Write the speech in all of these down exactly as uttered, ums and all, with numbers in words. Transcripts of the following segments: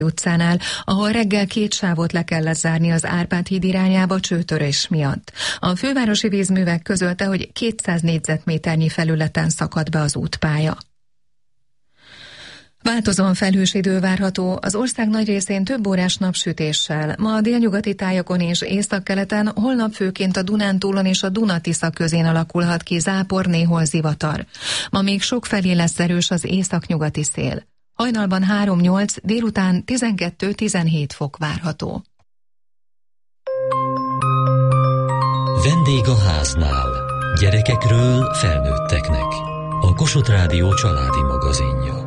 utcánál, ahol reggel két sávot le kellett zárni az Árpád híd irányába csőtörés miatt. A fővárosi vízművek közölte, hogy kétszáz négyzetméternyi felületen szakadt be az útpálya. Változóan felhős idő várható, az ország nagy részén több órás napsütéssel, ma a délnyugati tájakon és északkeleten, holnap főként a Dunántúlon és a Duna-Tisza közén alakulhat ki zápor, néhol zivatar. Ma még sokfelé lesz erős az északnyugati szél. Hajnalban három-nyolc, délután tizenkettő-tizenhét fok várható. Vendég a háznál. Gyerekekről felnőtteknek. A Kossuth Rádió családi magazinja.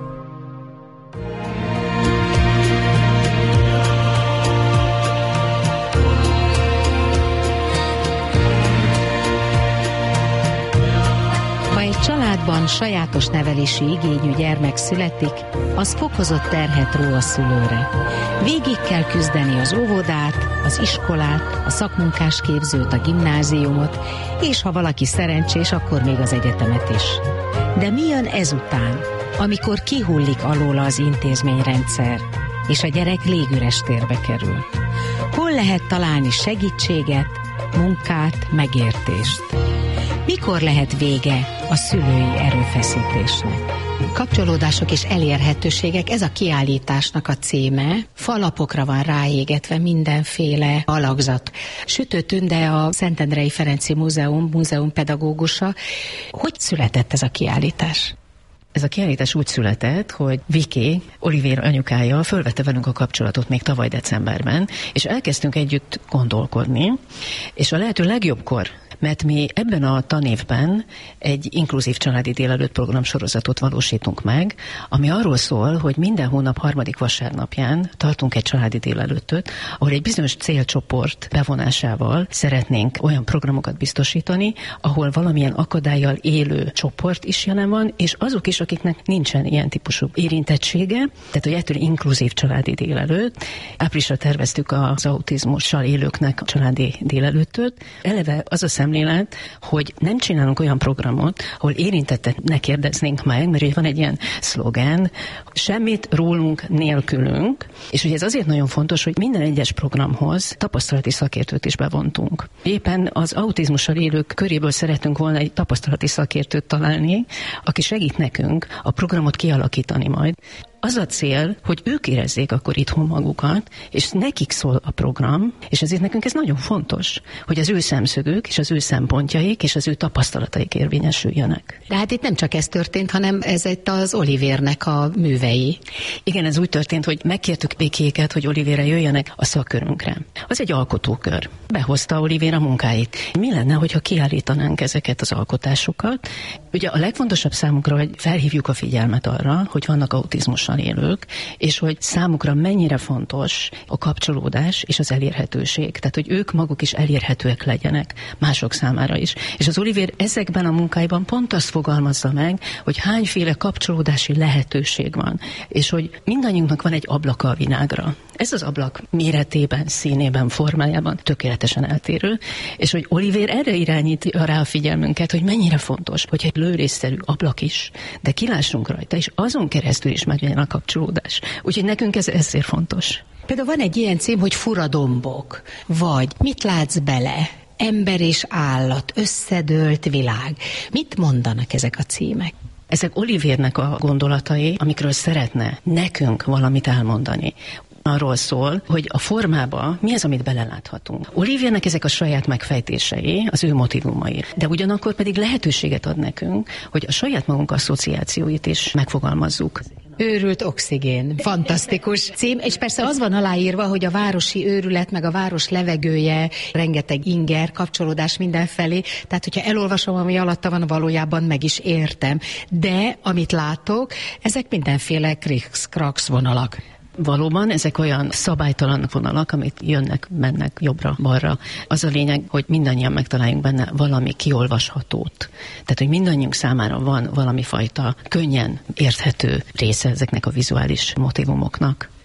Családban sajátos nevelési igényű gyermek születik, az fokozott terhet ró a szülőre. Végig kell küzdeni az óvodát, az iskolát, a szakmunkásképzőt, a gimnáziumot, és ha valaki szerencsés, akkor még az egyetemet is. De mi jön ezután, amikor kihullik alóla az intézményrendszer, és a gyerek légüres térbe kerül? Hol lehet találni segítséget, munkát, megértést? Mikor lehet vége a szülői erőfeszítésnek? Kapcsolódások és elérhetőségek, ez a kiállításnak a címe. Falapokra van ráégetve mindenféle alakzat. Sütő Tünde, a Szentendrei Ferenci Múzeum múzeumpedagógusa. Hogy született ez a kiállítás? Ez a kiállítás úgy született, hogy Viki, Olivér anyukája fölvette velünk a kapcsolatot még tavaly decemberben, és elkezdtünk együtt gondolkodni, és a lehető legjobbkor, mert mi ebben a tanévben egy inkluzív családi délelőtt programsorozatot valósítunk meg, ami arról szól, hogy minden hónap harmadik vasárnapján tartunk egy családi délelőttöt, ahol egy bizonyos célcsoport bevonásával szeretnénk olyan programokat biztosítani, ahol valamilyen akadállyal élő csoport is jelen van, és azok is, akiknek nincsen ilyen típusú érintettsége, tehát hogy ettől inkluzív családi délelőtt. Áprilisra terveztük az autizmussal élőknek a családi délelőttöt. Eleve az a szemlélet, hogy nem csinálunk olyan programot, ahol érintettet ne kérdeznénk meg, mert ugye van egy ilyen szlogen, semmit rólunk nélkülünk, és hogy ez azért nagyon fontos, hogy minden egyes programhoz tapasztalati szakértőt is bevontunk. Éppen az autizmussal élők köréből szeretünk volna egy tapasztalati szakértőt találni, aki segít nekünk a programot kialakítani majd. Az a cél, hogy ők érezzék akkor itthon magukat, és nekik szól a program, és ezért nekünk ez nagyon fontos, hogy az ő szemszögük, és az ő szempontjaik, és az ő tapasztalataik érvényesüljenek. De hát itt nem csak ez történt, hanem ez itt az Olivérnek a művei. Igen, ez úgy történt, hogy megkértük Vikiéket, hogy Olivérre jöjjenek a szakkörünkre. Az egy alkotókör. Behozta Olivér a munkáit. Mi lenne, hogyha kiállítanánk ezeket az alkotásokat? Ugye a legfontosabb számunkra, hogy felhívjuk a figyelmet arra, hogy vannak autizmussal élők, és hogy számukra mennyire fontos a kapcsolódás és az elérhetőség. Tehát, hogy ők maguk is elérhetőek legyenek mások számára is. És az Olivér ezekben a munkáiban pont azt fogalmazza meg, hogy hányféle kapcsolódási lehetőség van, és hogy mindannyiunknak van egy ablaka a világra. Ez az ablak méretében, színében, formájában tökéletesen eltérő, és hogy Olivér erre irányítja rá a figyelmünket, hogy mennyire fontos, hogy egy lőrészszerű ablak is, de kilássunk rajta, és azon keresztül is meglegyen a kapcsolódás. Úgyhogy nekünk ez ezért fontos. Például van egy ilyen cím, hogy Furadombok, vagy Mit látsz bele? Ember és állat, összedőlt világ. Mit mondanak ezek a címek? Ezek Olivérnek a gondolatai, amikről szeretne nekünk valamit elmondani. Arról szól, hogy a formába mi az, amit beleláthatunk. Olivérnek ezek a saját megfejtései, az ő motivumai, de ugyanakkor pedig lehetőséget ad nekünk, hogy a saját magunk asszociációit is megfogalmazzuk. Őrült oxigén. Fantasztikus cím, és persze az van aláírva, hogy a városi őrület, meg a város levegője, rengeteg inger, kapcsolódás mindenfelé, tehát hogyha elolvasom, ami alatta van, valójában meg is értem. De, amit látok, ezek mindenféle krix-krax vonalak. Valóban ezek olyan szabálytalan vonalak, amit jönnek, mennek jobbra-balra. Az a lényeg, hogy mindannyian megtaláljunk benne valami kiolvashatót. Tehát, hogy mindannyiunk számára van valami fajta könnyen érthető része ezeknek a vizuális motivumoknak.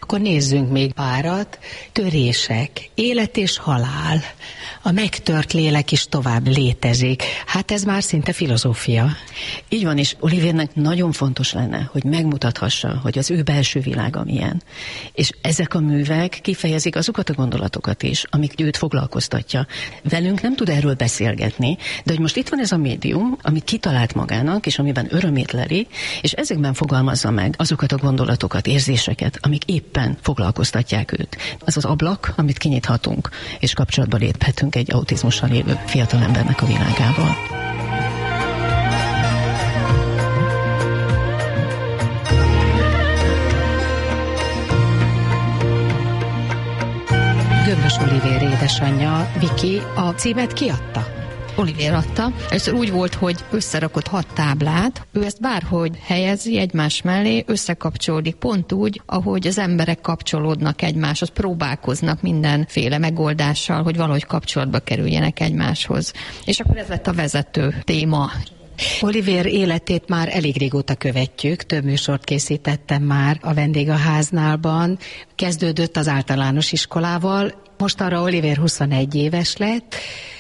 Akkor nézzünk még párat. Törések, élet és halál. A megtört lélek is tovább létezik. Hát ez már szinte filozófia. Így van, és Olivérnek nagyon fontos lenne, hogy megmutathassa, hogy az ő belső világa milyen. És ezek a művek kifejezik azokat a gondolatokat is, amik őt foglalkoztatja. Velünk nem tud erről beszélgetni, de hogy most itt van ez a médium, amit kitalált magának, és amiben örömét leli, és ezekben fogalmazza meg azokat a gondolatokat, érzéseket, amik éppen foglalkoztatják őt. Az az ablak, amit kinyithatunk, és kapcsolatba léphetünk egy autizmussal élő fiatalembernek a világával. Gömbös Olivér édesanyja, Viki, a címet kiadta? Olivér adta. Először úgy volt, hogy összerakott hat táblát, ő ezt bárhogy helyezi egymás mellé, összekapcsolódik pont úgy, ahogy az emberek kapcsolódnak egymáshoz, próbálkoznak mindenféle megoldással, hogy valahogy kapcsolatba kerüljenek egymáshoz. És akkor ez lett a vezető téma. Olivér életét már elég régóta követjük, több műsort készítettem már a Vendégháználban. Kezdődött az általános iskolával, most arra Olivér huszonegy éves lett,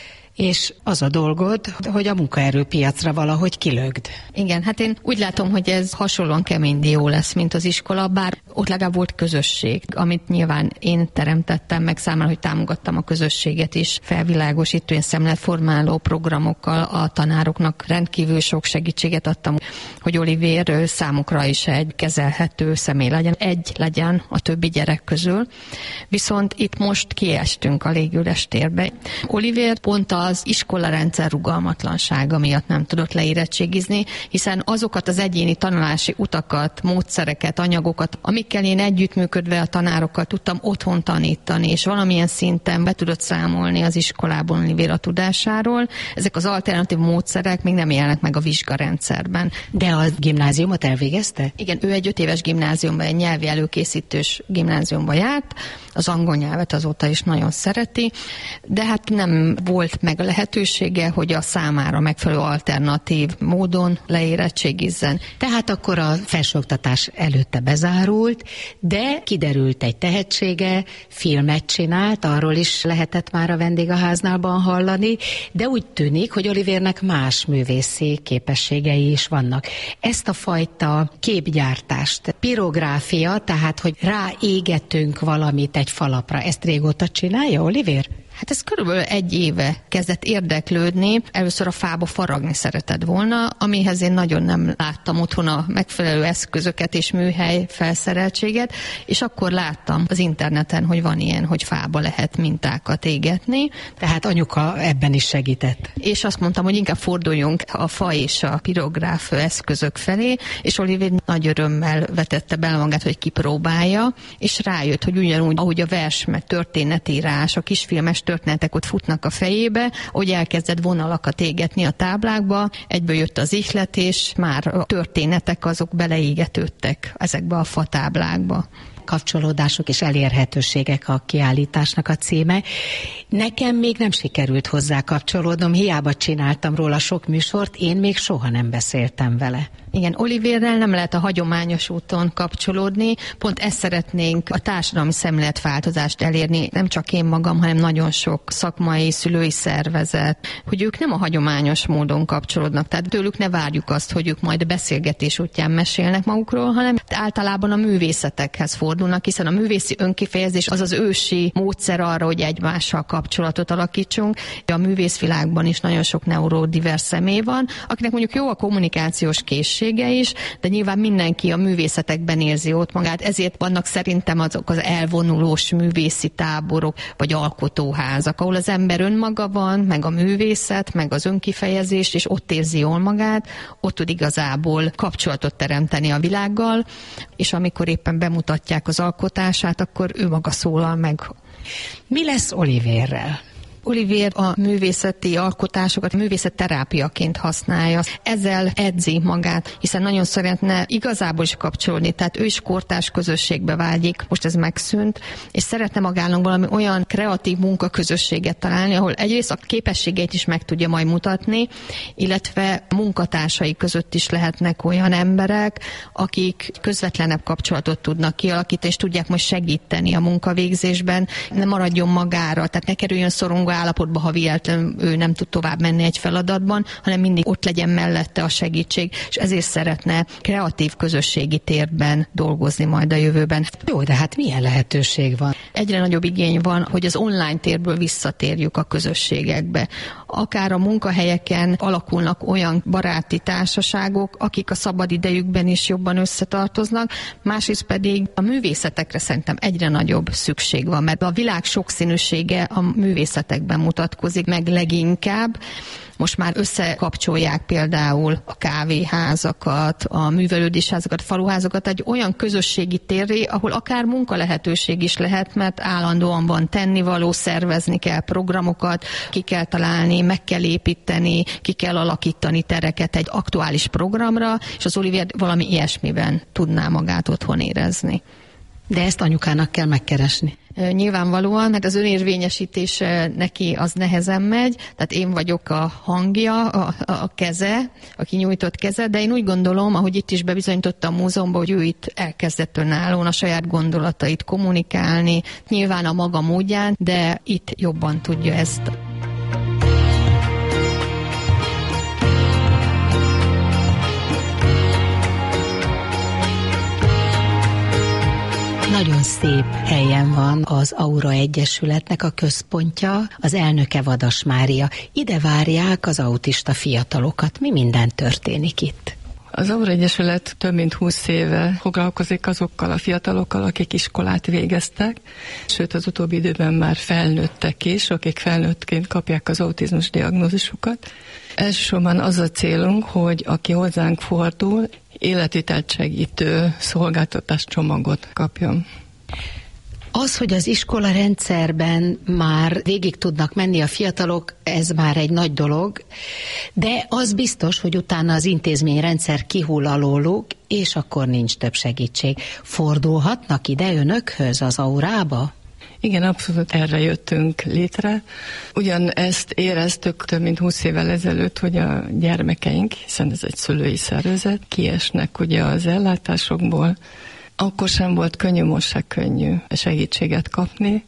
és az a dolgod, hogy a munkaerőpiacra valahogy kilögd. Igen, hát én úgy látom, hogy ez hasonlóan kemény dió lesz, mint az iskola, bár ott legalább volt közösség, amit nyilván én teremtettem meg számára, hogy támogattam a közösséget is, felvilágosító, ilyen szemléletformáló programokkal a tanároknak rendkívül sok segítséget adtam, hogy Olivér számukra is egy kezelhető személy legyen, egy legyen a többi gyerek közül. Viszont itt most kiestünk a légüres térbe. Olivér pont az iskolarendszer rugalmatlansága miatt nem tudott leérettségizni, hiszen azokat az egyéni tanulási utakat, módszereket, anyagokat, amikkel én együttműködve a tanárokkal tudtam otthon tanítani, és valamilyen szinten be tudott számolni az iskolában Olivér a tudásáról. Ezek az alternatív módszerek még nem jelennek meg a vizsgarendszerben. De a gimnáziumot elvégezte? Igen, ő egy öt éves gimnáziumban, egy nyelvi előkészítős gimnáziumba járt, az angol nyelvet azóta is nagyon szereti, de hát nem volt meg a lehetősége, hogy a számára megfelelő alternatív módon leérettségizzen. Tehát akkor a felsőoktatás előtte bezárult, de kiderült egy tehetsége, filmet csinált, arról is lehetett már a Vendégháználban hallani, de úgy tűnik, hogy Olivérnek más művészi képességei is vannak. Ezt a fajta képgyártást, pirográfia, tehát hogy ráégetünk valamit egy falapra, ezt régóta csinálja Olivér? Hát ez körülbelül egy éve kezdett érdeklődni. Először a fába faragni szeretett volna, amihez én nagyon nem láttam otthon a megfelelő eszközöket és műhely felszereltséget, és akkor láttam az interneten, hogy van ilyen, hogy fába lehet mintákat égetni. Tehát anyuka ebben is segített. És azt mondtam, hogy inkább forduljunk a fa és a pirográf eszközök felé, és Olivér nagy örömmel vetette bele magát, hogy kipróbálja, és rájött, hogy ugyanúgy, ahogy a vers, meg történetírás, a kisfilmes történetek ott futnak a fejébe, hogy elkezdett vonalakat égetni a táblákba, egyből jött az ihlet, és már a történetek azok beleégetődtek ezekbe a fatáblákba. Kapcsolódások és elérhetőségek a kiállításnak a címe. Nekem még nem sikerült hozzá kapcsolódnom, hiába csináltam róla sok műsort, én még soha nem beszéltem vele. Igen, Olivérrel nem lehet a hagyományos úton kapcsolódni, pont ezt szeretnénk a társadalmi szemléletváltozást elérni, nem csak én magam, hanem nagyon sok szakmai, szülői szervezet, hogy ők nem a hagyományos módon kapcsolódnak, tehát tőlük ne várjuk azt, hogy ők majd a beszélgetés útján mesélnek magukról, hanem általában a művészetekhez fordulnak, hiszen a művészi önkifejezés az az ősi módszer arra, hogy egymással kapcsolatot alakítsunk. A művészvilágban is nagyon sok neurodivers személy van, akinek mondjuk jó a kommunikációs készsége is, de nyilván mindenki a művészetekben érzi ott magát, ezért vannak szerintem azok az elvonulós művészi táborok, vagy alkotóházak, ahol az ember önmaga van, meg a művészet, meg az önkifejezés, és ott érzi jól magát, ott tud igazából kapcsolatot teremteni a világgal, és amikor éppen bemutatják az alkotását, akkor ő maga szólal meg. Mi lesz Olivérrel? Olivier a művészeti alkotásokat művészetterápiaként használja. Ezzel edzi magát, hiszen nagyon szeretne igazából is kapcsolódni, tehát ő is kortárs közösségbe vágyik, most ez megszűnt, és szeretne magának valami olyan kreatív munkaközösséget találni, ahol egyrészt a képességeit is meg tudja majd mutatni, illetve munkatársai között is lehetnek olyan emberek, akik közvetlenebb kapcsolatot tudnak kialakítani, és tudják majd segíteni a munkavégzésben, ne maradjon magára, tehát ne kerüljön szorongó állapotba, ha véletlenül ő nem tud tovább menni egy feladatban, hanem mindig ott legyen mellette a segítség, és ezért szeretne kreatív közösségi térben dolgozni majd a jövőben. Jó, de hát milyen lehetőség van? Egyre nagyobb igény van, hogy az online térből visszatérjük a közösségekbe. Akár a munkahelyeken alakulnak olyan baráti társaságok, akik a szabadidejükben is jobban összetartoznak, másrészt pedig a művészetekre szerintem egyre nagyobb szükség van, mert a világ sokszínűsége a művészetekben mutatkozik meg leginkább. Most már összekapcsolják például a kávéházakat, a művelődésházakat, faluházakat egy olyan közösségi térré, ahol akár munkalehetőség is lehet, mert állandóan van tennivaló, szervezni kell programokat, ki kell találni, meg kell építeni, ki kell alakítani tereket egy aktuális programra, és az Olivier valami ilyesmiben tudná magát otthon érezni. De ezt anyukának kell megkeresni. Nyilvánvalóan, mert az önérvényesítés neki az nehezen megy, tehát én vagyok a hangja, a, a keze, a kinyújtott keze, de én úgy gondolom, ahogy itt is bebizonyította a múzeumban, hogy ő itt elkezdett önállóan a saját gondolatait kommunikálni, nyilván a maga módján, de itt jobban tudja ezt. Nagyon szép helyen van az Aura Egyesületnek a központja, az elnöke Vadas Mária. Ide várják az autista fiatalokat. Mi minden történik itt? Az Aura Egyesület több mint húsz éve foglalkozik azokkal a fiatalokkal, akik iskolát végeztek, sőt az utóbbi időben már felnőttek is, akik felnőttként kapják az autizmus diagnózisukat. Elsősorban az a célunk, hogy aki hozzánk fordul, életvitelt segítő szolgáltatás csomagot kapjon. Az, hogy az iskola rendszerben már végig tudnak menni a fiatalok, ez már egy nagy dolog, de az biztos, hogy utána az intézményrendszer kihull alóluk, és akkor nincs több segítség. Fordulhatnak ide önökhöz az Aurába? Igen, abszolút erre jöttünk létre. Ugyan ezt éreztük több mint húsz évvel ezelőtt, hogy a gyermekeink, hiszen ez egy szülői szervezet, kiesnek ugye az ellátásokból. Akkor sem volt könnyű, most se könnyű segítséget kapni.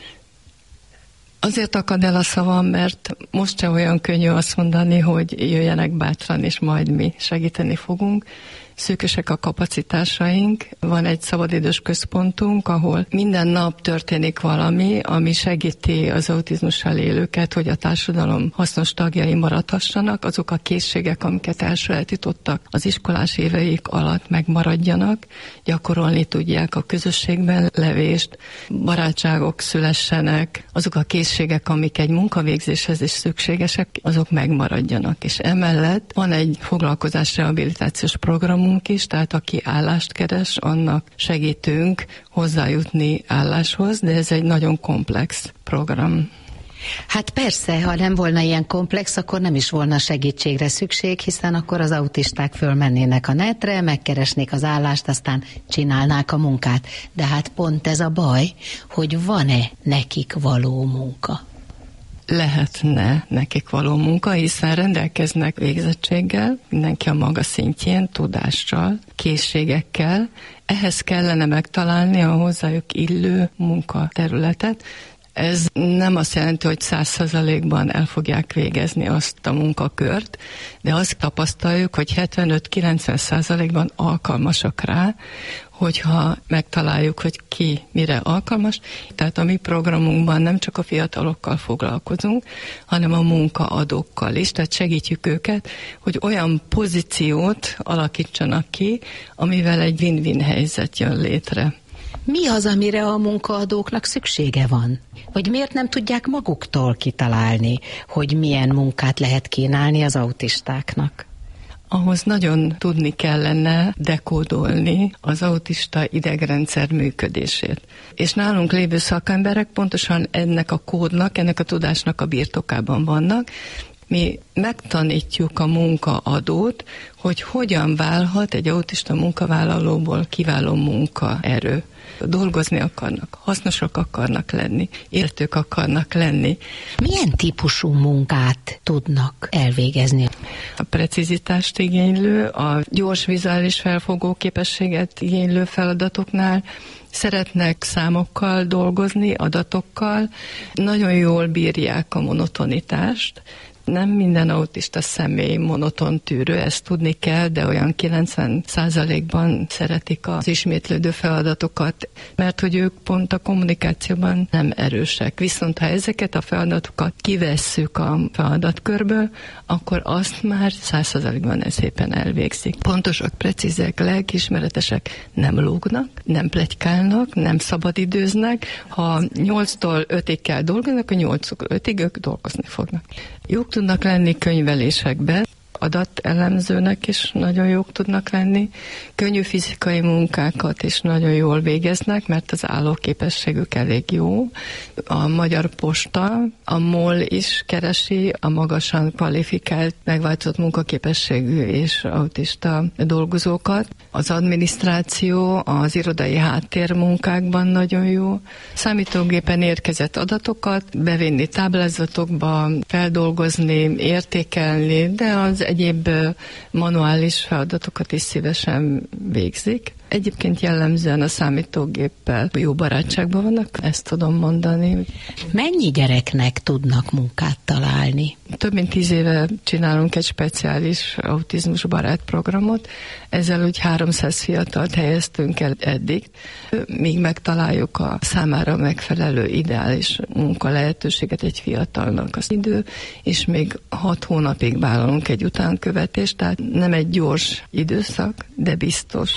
Azért akad el a szavam, mert most sem olyan könnyű azt mondani, hogy jöjjenek bátran, és majd mi segíteni fogunk. Szűkösek a kapacitásaink, van egy szabadidős központunk, ahol minden nap történik valami, ami segíti az autizmussal élőket, hogy a társadalom hasznos tagjai maradhassanak, azok a készségek, amiket elsajátítottak az iskolás éveik alatt megmaradjanak, gyakorolni tudják a közösségben levést, barátságok szülessenek, azok a készségek, amik egy munkavégzéshez is szükségesek, azok megmaradjanak. És emellett van egy foglalkozás-rehabilitációs program, is, tehát aki állást keres, annak segítünk hozzájutni álláshoz, de ez egy nagyon komplex program. Hát persze, ha nem volna ilyen komplex, akkor nem is volna segítségre szükség, hiszen akkor az autisták fölmennének a netre, megkeresnék az állást, aztán csinálnák a munkát. De hát pont ez a baj, hogy van-e nekik való munka? Lehetne nekik való munka, hiszen rendelkeznek végzettséggel, mindenki a maga szintjén, tudással, készségekkel. Ehhez kellene megtalálni a hozzájuk illő munkaterületet. Ez nem azt jelenti, hogy száz százalékban el fogják végezni azt a munkakört, de azt tapasztaljuk, hogy hetvenöt-kilencven százalékban alkalmasak rá, hogyha megtaláljuk, hogy ki mire alkalmas. Tehát a mi programunkban nem csak a fiatalokkal foglalkozunk, hanem a munkaadókkal is, tehát segítjük őket, hogy olyan pozíciót alakítsanak ki, amivel egy win-win helyzet jön létre. Mi az, amire a munkaadóknak szüksége van? Vagy miért nem tudják maguktól kitalálni, hogy milyen munkát lehet kínálni az autistáknak? ahhoz nagyon tudni kellene dekódolni az autista idegrendszer működését. És nálunk lévő szakemberek pontosan ennek a kódnak, ennek a tudásnak a birtokában vannak. Mi megtanítjuk a munkaadót, hogy hogyan válhat egy autista munkavállalóból kiváló munkaerő. Dolgozni akarnak, hasznosak akarnak lenni, értők akarnak lenni. Milyen típusú munkát tudnak elvégezni? A precizitást igénylő, a gyors vizuális felfogó képességet igénylő feladatoknál szeretnek számokkal dolgozni, adatokkal, nagyon jól bírják a monotonitást. Nem minden autista személy monoton tűrő, ezt tudni kell, de olyan kilencven százalékban szeretik az ismétlődő feladatokat, mert hogy ők pont a kommunikációban nem erősek. Viszont ha ezeket a feladatokat kivesszük a feladatkörből, akkor azt már száz százalékban szépen elvégzik. Pontosak, precízek, lelkiismeretesek, nem lógnak, nem pletykálnak, nem szabadidőznek. Ha nyolctól ötig kell dolgozni, akkor nyolctól ötig ők dolgozni fognak. Jók tudnak lenni könyvelésekben, adatelemzőnek is nagyon jók tudnak lenni, könnyű fizikai munkákat is nagyon jól végeznek, mert az állóképességük elég jó. A Magyar Posta, a MOL is keresi a magasan kvalifikált, megváltozott munkaképességű és autista dolgozókat. Az adminisztráció, az irodai háttérmunkákban nagyon jó. Számítógépen érkezett adatokat bevinni táblázatokba, feldolgozni, értékelni, de az egyéb manuális feladatokat is szívesen végzik. Egyébként jellemzően a számítógéppel jó barátságban vannak, ezt tudom mondani. Mennyi gyereknek tudnak munkát találni? Több mint tíz éve csinálunk egy speciális autizmus barát programot, ezzel úgy háromszáz fiatalt helyeztünk el eddig, míg megtaláljuk a számára megfelelő ideális munka lehetőséget egy fiatalnak az idő, és még hat hónapig vállalunk egy utánkövetést, tehát nem egy gyors időszak, de biztos.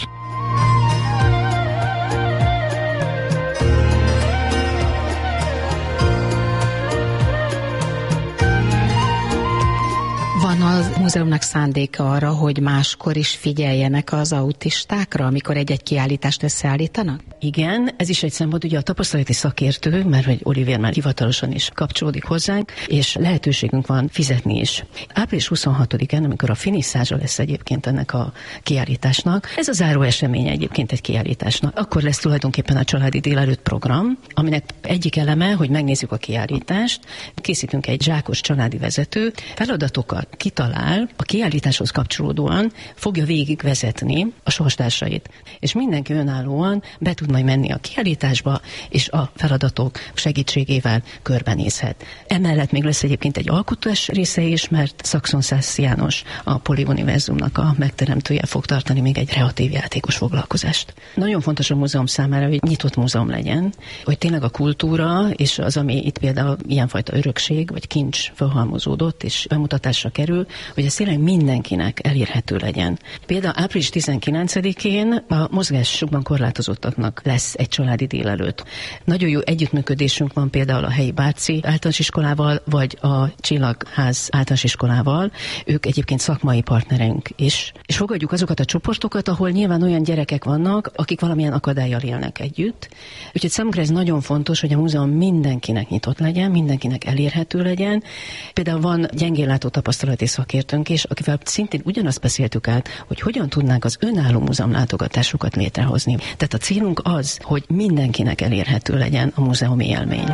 Van a múzeumnak szándéka arra, hogy máskor is figyeljenek az autistákra, amikor egy-egy kiállítást összeállítanak? Igen, ez is egy szempont, ugye a tapasztalati szakértő, mert hogy Olivér már hivatalosan is kapcsolódik hozzánk, és lehetőségünk van fizetni is. április huszonhatodikán, amikor a finisszázsa lesz egyébként ennek a kiállításnak, ez a záró eseménye egyébként egy kiállításnak. Akkor lesz tulajdonképpen a családi délelőtt program, aminek egyik eleme, hogy megnézzük a kiállítást, készítünk egy zsákos családi vezető, feladatokat kitalál, a kiállításhoz kapcsolódóan fogja végigvezetni a sorstársait. És mindenki önállóan be tud majd menni a kiállításba, és a feladatok segítségével körbenézhet. Emellett még lesz egyébként egy alkotás része is, mert Szakszon-Szász János, a Poliuniverzumnak a megteremtője fog tartani még egy kreatív játékos foglalkozást. Nagyon fontos a múzeum számára, hogy nyitott múzeum legyen, hogy tényleg a kultúra, és az, ami itt például ilyenfajta örökség, vagy kincs felhalmozódott, és bemutatásra kerül, hogy ez tényleg mindenkinek elérhető legyen. Például április tizenkilencedikén a mozgásukban korlátozottaknak lesz egy családi délelőtt. Nagyon jó együttműködésünk van például a helyi Bárci általános iskolával, vagy a Csillagház általános iskolával. Ők egyébként szakmai partnerünk is. És fogadjuk azokat a csoportokat, ahol nyilván olyan gyerekek vannak, akik valamilyen akadállyal élnek együtt. Úgyhogy számunkra ez nagyon fontos, hogy a múzeum mindenkinek nyitott legyen, mindenkinek elérhető legyen. Például van gyengénlátó tapasztalati szakértőnk is, akivel szintén ugyanazt beszéltük át, hogy hogyan tudnánk az önálló múzeumlátogatásokat létrehozni. Tehát a célunk az, hogy mindenkinek elérhető legyen a múzeumi élmény.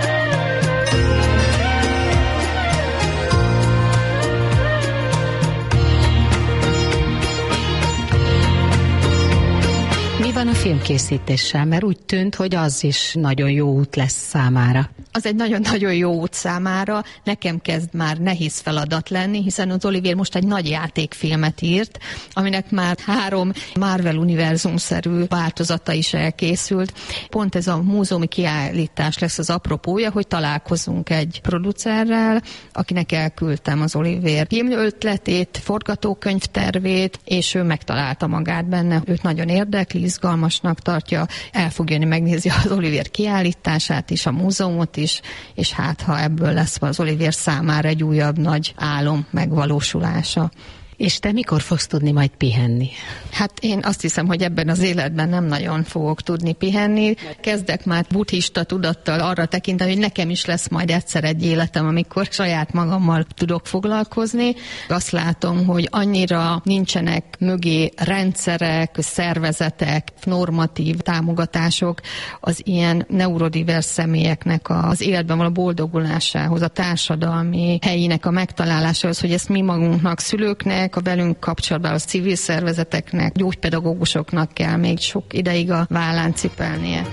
Mi van a filmkészítéssel? Mert úgy tűnt, hogy az is nagyon jó út lesz számára. Az egy nagyon-nagyon jó út számára. Nekem kezd már nehéz feladat lenni, hiszen az Olivér most egy nagy játékfilmet írt, aminek már három Marvel univerzumszerű változata is elkészült. Pont ez a múzeumi kiállítás lesz az apropója, hogy találkozunk egy producerrel, akinek elküldtem az Olivér filmötletét, forgatókönyvtervét, és ő megtalálta magát benne. Őt nagyon érdekli, izgalmasnak tartja, el fog jönni, megnézi az Olivér kiállítását is, a múzeumot is, és hát ha ebből lesz az Olivér számára egy újabb nagy álom megvalósulása. És te mikor fogsz tudni majd pihenni? Hát én azt hiszem, hogy ebben az életben nem nagyon fogok tudni pihenni. Kezdek már buddhista tudattal arra tekinteni, hogy nekem is lesz majd egyszer egy életem, amikor saját magammal tudok foglalkozni. Azt látom, hogy annyira nincsenek mögé rendszerek, szervezetek, normatív támogatások az ilyen neurodivers személyeknek az életben való boldogulásához, a társadalmi helyének a megtalálásához, hogy ezt mi magunknak, szülőknek, a velünk kapcsolatban a civil szervezeteknek, gyógypedagógusoknak kell még sok ideig a vállán cipelnie.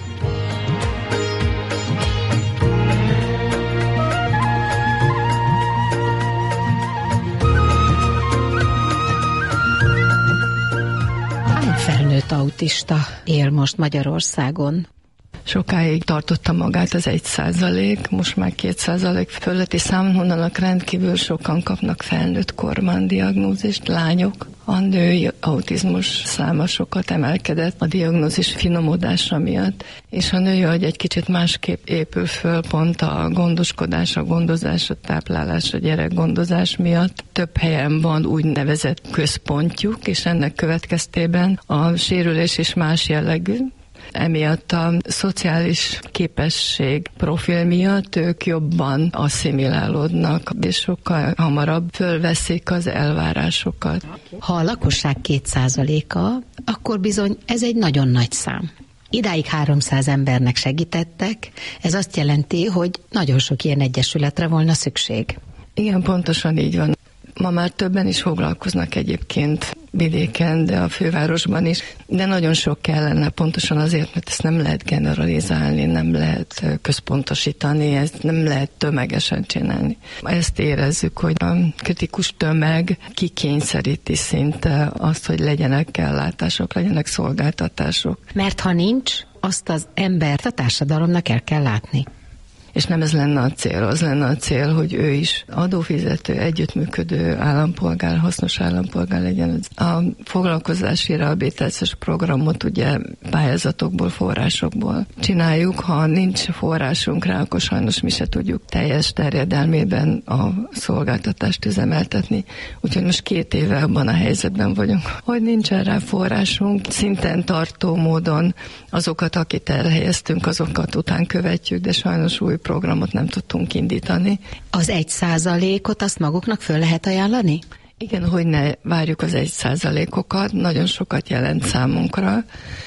Hány felnőtt autista él most Magyarországon? Sokáig tartotta magát az egy százalék, most már két százalék fölötti számon mondanak, rendkívül sokan kapnak felnőtt korban diagnózist, lányok. A női autizmus száma sokat emelkedett a diagnózis finomodása miatt, és a női agy egy kicsit másképp épül föl pont a gondoskodás, a gondozás, a táplálás, a gyerekgondozás miatt. Több helyen van úgynevezett központjuk, és ennek következtében a sérülés is más jellegű. Emiatt a szociális képesség profil miatt ők jobban asszimilálódnak, és sokkal hamarabb fölveszik az elvárásokat. Ha a lakosság két százaléka, akkor bizony ez egy nagyon nagy szám. Idáig háromszáz embernek segítettek, ez azt jelenti, hogy nagyon sok ilyen egyesületre volna szükség. Igen, pontosan így van. Ma már többen is foglalkoznak egyébként vidéken, de a fővárosban is, de nagyon sok kellene pontosan azért, mert ezt nem lehet generalizálni, nem lehet központosítani, ezt nem lehet tömegesen csinálni. Ezt érezzük, hogy a kritikus tömeg kikényszeríti szinte azt, hogy legyenek ellátások, legyenek szolgáltatások. Mert ha nincs, azt az embert a társadalomnak el kell látni. És nem ez lenne a cél, az lenne a cél, hogy ő is adófizető, együttműködő állampolgár, hasznos állampolgár legyen. A foglalkozási rehabilitációs programot ugye pályázatokból, forrásokból csináljuk. Ha nincs forrásunk rá, akkor sajnos mi se tudjuk teljes terjedelmében a szolgáltatást üzemeltetni. Úgyhogy most két éve abban a helyzetben vagyunk, hogy nincsen rá forrásunk. Szinten tartó módon azokat, akit elhelyeztünk, azokat után követjük, de sajnos új programot nem tudtunk indítani. Az egy százalékot azt maguknak föl lehet ajánlani? Igen, hogy ne várjuk az egy százalékokat, nagyon sokat jelent számunkra,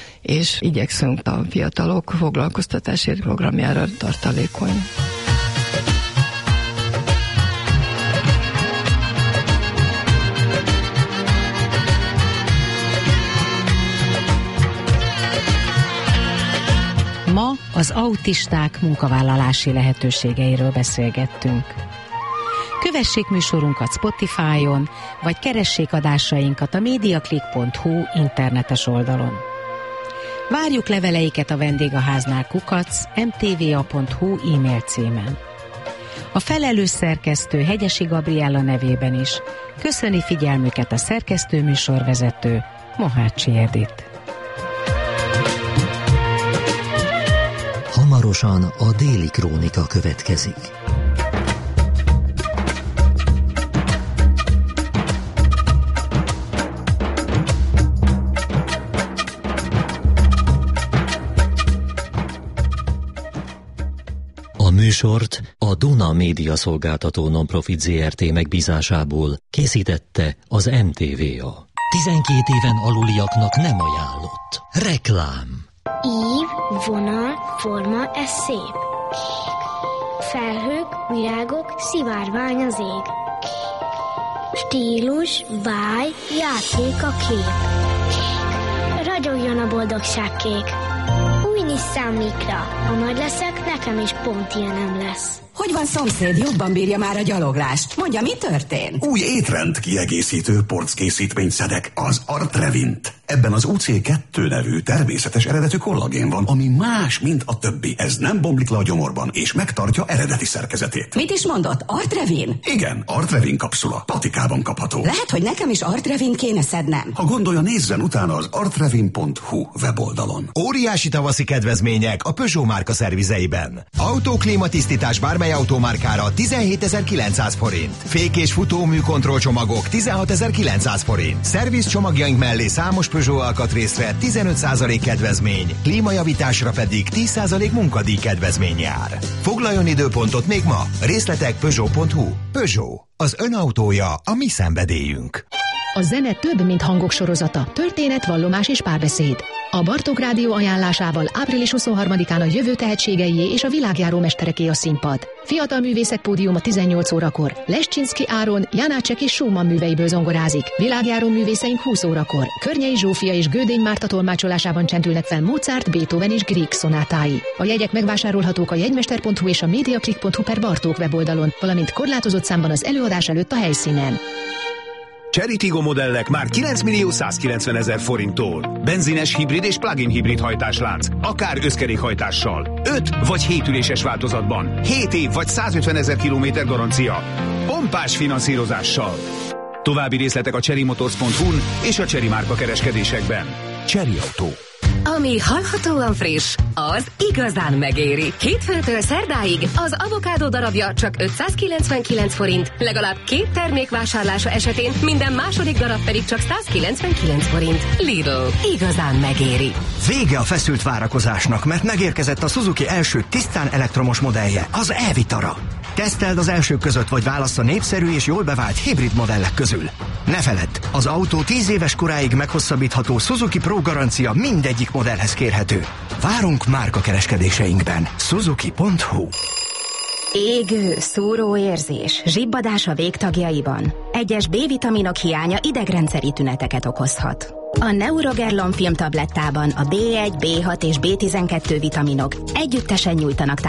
és igyekszünk a fiatalok foglalkoztatási programjára tartalékolni. Ma az autisták munkavállalási lehetőségeiről beszélgettünk. Kövessék műsorunkat Spotify-on, vagy keressék adásainkat a mediaclick pont hu internetes oldalon. Várjuk leveleiket a vendégháznál kukac em té vé á pont hu e-mail címen. A felelős szerkesztő Hegyesi Gabriella nevében is köszöni figyelmüket a szerkesztő műsorvezető Mohácsi Edith. Hamarosan a Déli Krónika következik. A műsort a Duna Média Szolgáltató Nonprofit zé er té megbízásából készítette az em té vé á. tizenkét éven aluliaknak nem ajánlott. Reklám. Ív, vonal, forma, ez szép. Felhők, virágok, szivárvány az ég. Stílus, báj, játék a kép. Ragyogjon a boldogság kék. Új Nissan Micra. Ha nagy leszek, nekem is pont ilyenem lesz. Hogy van, szomszéd, jobban bírja már a gyaloglást? Mondja, mi történt? Új étrend kiegészítő porckészítményt szedek, az Artrevint. Ebben az U C kettő nevű természetes eredetű kollagén van, ami más, mint a többi. Ez nem bomlik le a gyomorban, és megtartja eredeti szerkezetét. Mit is mondott? Artrevin? Igen, Artrevin kapszula. Patikában kapható. Lehet, hogy nekem is Artrevin kéne szednem. Ha gondolja, nézzen utána az artrevin pont hu weboldalon. Óriási tavaszi kedvezmények a Peugeot márka szervizeiben. Autóklímatisztítás bármely autómárkára tizenhétezer-kilencszáz forint. Fék- és futómű kontrollcsomagok tizenhatezer-kilencszáz forint. Szerviz csomagjaink mellé számos Peugeot alkatrészre tizenöt százalék kedvezmény, klímajavításra pedig tíz százalék munkadíj kedvezmény jár. Foglaljon időpontot még ma. Részletek peugeot pont hu. Peugeot. Az ön autója a mi szenvedélyünk. A zene több, mint hangok sorozata, történet, vallomás és párbeszéd. A Bartók Rádió ajánlásával április huszonharmadikán a jövő tehetségeié és a világjáró mestereké a színpad. Fiatal művészek pódiuma tizennyolc órakor. Lesczynszky Áron, Janácsek és Schumann műveiből zongorázik. Világjáró művészeink húsz órakor. Környei Zsófia és Gödény Márta tolmácsolásában csendülnek fel Mozart, Beethoven és Grieg szonátái. A jegyek megvásárolhatók a jegymester pont hu és a mediaclick pont hu per Bartók weboldalon, valamint korlátozott számban az előadás előtt a helyszínen. Chery Tiggo modellek már kilenc millió százkilencvenezer forinttól. Benzines, hibrid és plug-in hibrid hajtáslánc, akár összkerékhajtással. öt vagy hét üléses változatban. hét év vagy százötvenezer kilométer garancia. Pompás finanszírozással. További részletek a chery motors pont hu-n és a Chery márka kereskedésekben. Chery Autó. Ami hallhatóan friss, az igazán megéri. Hétfőtől szerdáig az avokádó darabja csak ötszázkilencvenkilenc forint, legalább két termék vásárlása esetén minden második darab pedig csak százkilencvenkilenc forint. Lidl, igazán megéri. Vége a feszült várakozásnak, mert megérkezett a Suzuki első tisztán elektromos modellje, az e-Vitara. Teszteld az elsők között, vagy válasz a népszerű és jól bevált hibrid modellek közül. Ne feledd, az autó tíz éves koráig meghosszabbítható Suzuki Pro garancia mindegyik modellhez kérhető. Várunk márkakereskedéseinkben. Suzuki pont hu. Égő, szúró érzés, zsibbadás a végtagjaiban. Egyes B-vitaminok hiánya idegrendszeri tüneteket okozhat. A Neurogerlon filmtablettában a bé egy, bé hat és bé tizenkettő vitaminok együttesen nyújtanak